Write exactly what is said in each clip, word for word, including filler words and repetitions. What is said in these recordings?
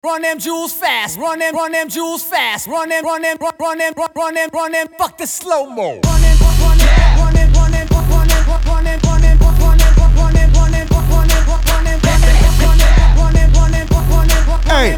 Run them jewels fast, run them, run them jewels fast, run them, run them, run them, run them, run them, fuck the slow mo. Run them, run them, run them, run them, run them, run them, run them, run them, run them, run them, run them, run them, run them, run them, run them, hey.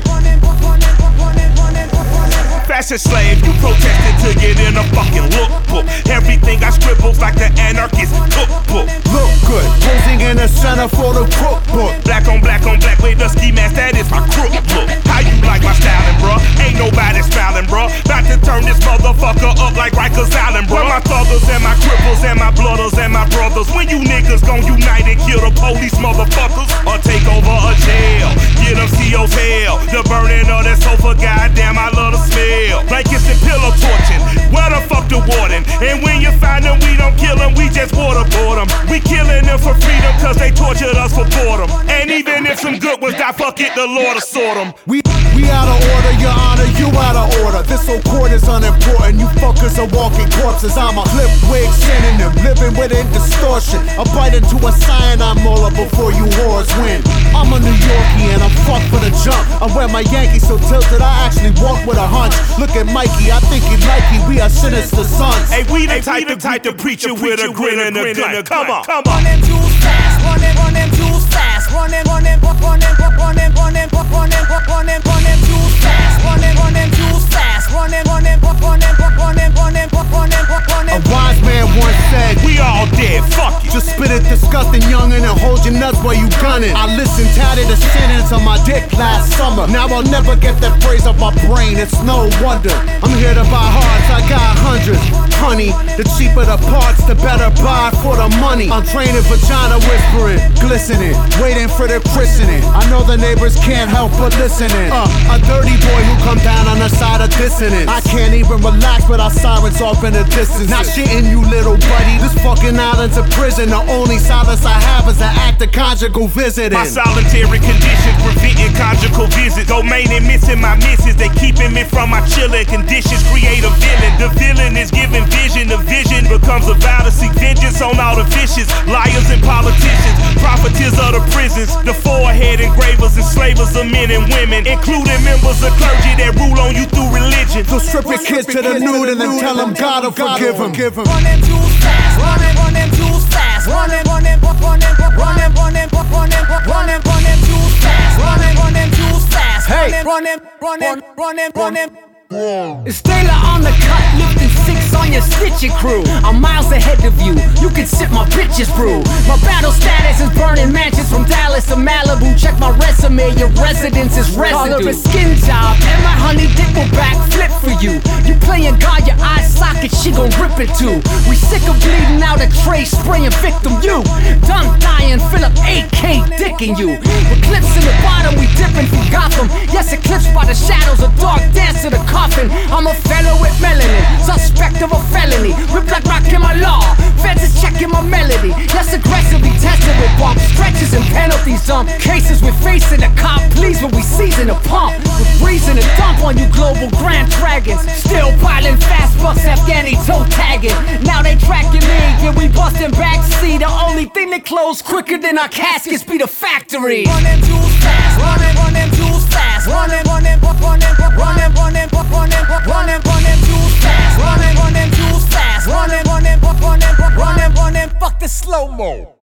Fashion slave, you protested to get in a fucking lookbook. Everything I scribbled like the anarchist cookbook. Look good, posing in the center for the cookbook. Black on black on black with the ski mask, that is my crook look. How you like my styling, bruh? Ain't nobody smiling, bruh. About to turn this motherfucker up like Rikers Island, bruh. Where my thuggers and my cripples and my blooders and my brothers? When you niggas gon' unite and kill the police motherfuckers? Or take over a jail, get them C O's hell. The burning of that sofa, goddamn, I love the smell. Blankets and pillow torching, where the fuck the warden? And when you find them, we don't kill them, we just waterboard them. We killing them for freedom, cause they tortured us for boredom. And even if some good ones die, fuck it, the Lord will sort them. We We out of order, your honor, you out of order. This whole court is unimportant, you fuckers are walking corpses. I'm a clip wig synonym, living within distortion. I bite into a cyanide molar before you whores win. I'm a New Yorkie and I'm fucked for the jump. I wear my Yankees so tilted, I actually walk with a hunch. Look at Mikey, I think he like you, we are sinister sons. Hey, we the type, the type to preach it with a grin and a gun. Come on, come Run on. them jewels fast, run them, run them jewels fast, run them, run them, run them, run them, run them, run them, run them, run them jewels fast, run them, run them jewels fast, run them, run them, run them, run them, run them, run them, run them. A wise man once said, we all dead, fuck you. Just spit it disgusting youngin' and hold your nuts while you gunning. I listened tatted the sentence on my dick last summer. Now I'll never get that phrase off my brain, it's no wonder. I'm here to buy hearts, I got hundreds. Honey, the cheaper the parts, the better buy for the money. I'm training vagina whispering, glistening, waiting for the christening. I know the neighbors can't help but listening. Uh, a dirty boy who come down on the side of dissonance. I can't even relax with our sirens off in the distance. Not shitting you, little buddy, this fucking island's a prison. The only solace I have is an act of conjugal visiting. My solitary conditions preventing conjugal visits. Domain and missing my misses, they keeping me from my chilling conditions. Create a villain, the villain is giving vision. The vision becomes a vow to seek vengeance on all the vicious liars and politicians, profiteers of the prisons, the forehead engravers, enslavers of men and women, including members of clergy that rule on you through religion. So strip your kids to the nude and then tell them God will forgive them. Run them jewels fast, run them, run them jewels fast, run them, run them, run them, run them, run them, run them, run them, run them jewels fast, run them, run them jewels fast, run them, run them, run them, run them, run them. It's Taylor on the cut, lifting six on your stitching crew. I'm miles ahead of you, you can sip my bitches brew. My battle status is burning mansions from Dallas to Malibu. Check my resume, your residence is residue. Call her a skin job, and my honey dick will backflip for you. You playing God, your eye socket, she gon' rip it too. We sick of bleeding out a tray, spraying victim you. Done dying, Philip A K dicking you. Eclipse in the bottom, we dipping through Gotham. Yes, eclipsed by the shadows, a dark dance to the coffin. I'm a fellow with melanin, suspect of a felony. Rip like rock in my law, feds is checking my melody. Yes, aggressively tested with bump stretches and penalties. Dump cases we're facing a cop, please, when we season a pump. With reason to dump on you global grand dragons. Still piling fast bucks, Afghani toe tagging. Now they tracking me, yeah, we busting backseat. The only thing that close quicker than our caskets be the factory. Run them jewels fast, run them, run them jewels fast, run them, run them, run them, run them, run them, run them, run them, run them jewels fast, run them, run them jewels fast, run them, run them, run them, run them, run them, fuck the slow mo.